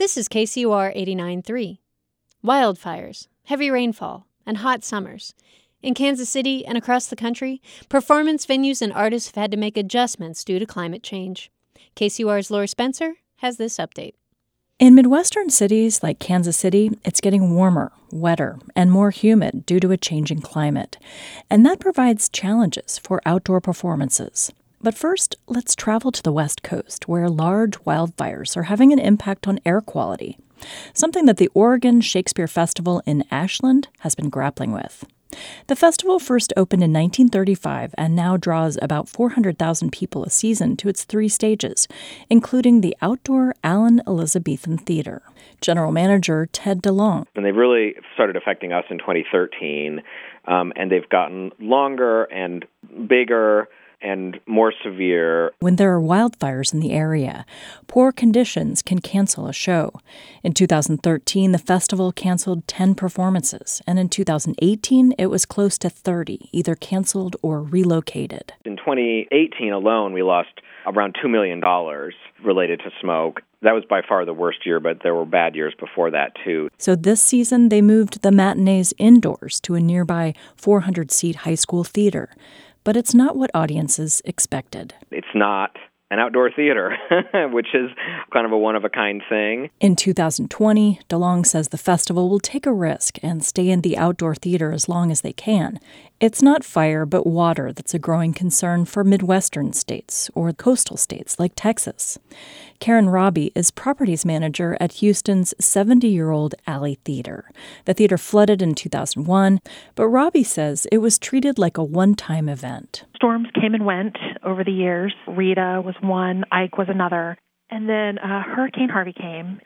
This is KCUR 89.3. Wildfires, heavy rainfall, and hot summers. In Kansas City and across the country, performance venues and artists have had to make adjustments due to climate change. KCUR's Laura Spencer has this update. In Midwestern cities like Kansas City, it's getting warmer, wetter, and more humid due to a changing climate. And that provides challenges for outdoor performances. But first, let's travel to the West Coast, where large wildfires are having an impact on air quality, something that the Oregon Shakespeare Festival in Ashland has been grappling with. The festival first opened in 1935 and now draws about 400,000 people a season to its 3 stages, including the outdoor Allen Elizabethan Theater. General Manager Ted DeLong. And they've really started affecting us in 2013, and they've gotten longer and bigger and more severe. When there are wildfires in the area, poor conditions can cancel a show. In 2013, the festival canceled 10 performances, and in 2018, it was close to 30, either canceled or relocated. In 2018 alone, we lost around $2 million related to smoke. That was by far the worst year, but there were bad years before that, too. So this season, they moved the matinees indoors to a nearby 400-seat high school theater. But it's not what audiences expected. It's not an outdoor theater, which is kind of a one-of-a-kind thing. In 2020, DeLong says the festival will take a risk and stay in the outdoor theater as long as they can. It's not fire, but water that's a growing concern for Midwestern states or coastal states like Texas. Karen Robbie is properties manager at Houston's 70-year-old Alley Theater. The theater flooded in 2001, but Robbie says it was treated like a one-time event. Storms came and went over the years. Rita was one, Ike was another, and then Hurricane Harvey came.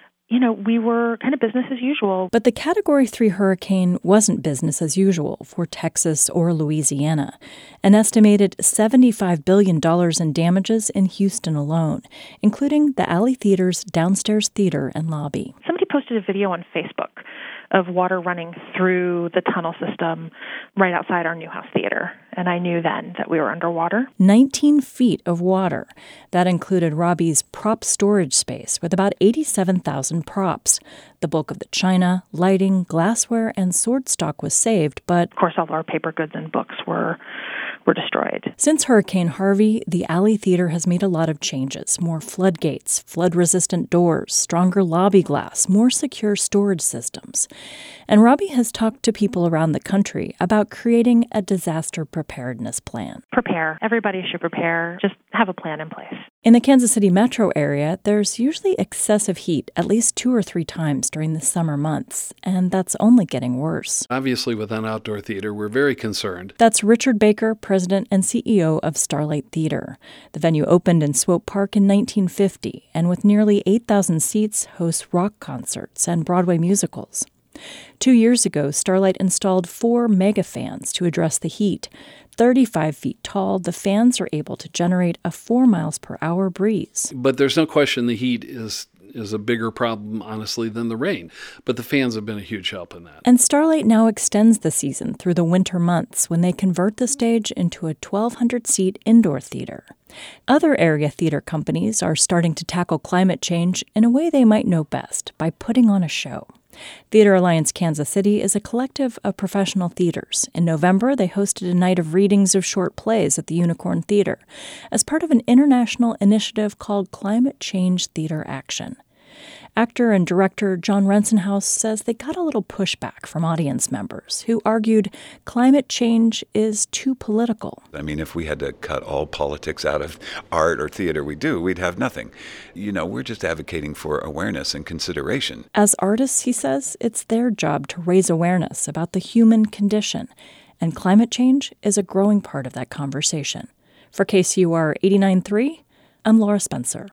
We were kind of business as usual. But the Category 3 hurricane wasn't business as usual for Texas or Louisiana. An estimated $75 billion in damages in Houston alone, including the Alley Theater's downstairs theater and lobby. Somebody posted a video on Facebook of water running through the tunnel system right outside our Newhouse Theater. And I knew then that we were underwater. 19 feet of water. That included Robbie's prop storage space with about 87,000 props. The bulk of the china, lighting, glassware, and sword stock was saved, but of course all of our paper goods and books were destroyed. Since Hurricane Harvey, the Alley Theater has made a lot of changes. More floodgates, flood-resistant doors, stronger lobby glass, more secure storage systems. And Robbie has talked to people around the country about creating a disaster preparedness plan. Prepare. Everybody should prepare. Just have a plan in place. In the Kansas City metro area, there's usually excessive heat at least 2 or 3 times during the summer months, and that's only getting worse. Obviously, with an outdoor theater, we're very concerned. That's Richard Baker, president and CEO of Starlight Theater. The venue opened in Swope Park in 1950, and with nearly 8,000 seats, hosts rock concerts and Broadway musicals. 2 years ago, Starlight installed 4 mega fans to address the heat. 35 feet tall, the fans are able to generate a 4 miles per hour breeze. But there's no question the heat is a bigger problem, honestly, than the rain. But the fans have been a huge help in that. And Starlight now extends the season through the winter months when they convert the stage into a 1,200-seat indoor theater. Other area theater companies are starting to tackle climate change in a way they might know best, by putting on a show. Theater Alliance Kansas City is a collective of professional theaters. In November, they hosted a night of readings of short plays at the Unicorn Theater as part of an international initiative called Climate Change Theater Action. Actor and director John Rensenhouse says they got a little pushback from audience members who argued climate change is too political. I mean, if we had to cut all politics out of art or theater we'd have nothing. We're just advocating for awareness and consideration. As artists, he says, it's their job to raise awareness about the human condition, and climate change is a growing part of that conversation. For KCUR 89.3, I'm Laura Spencer.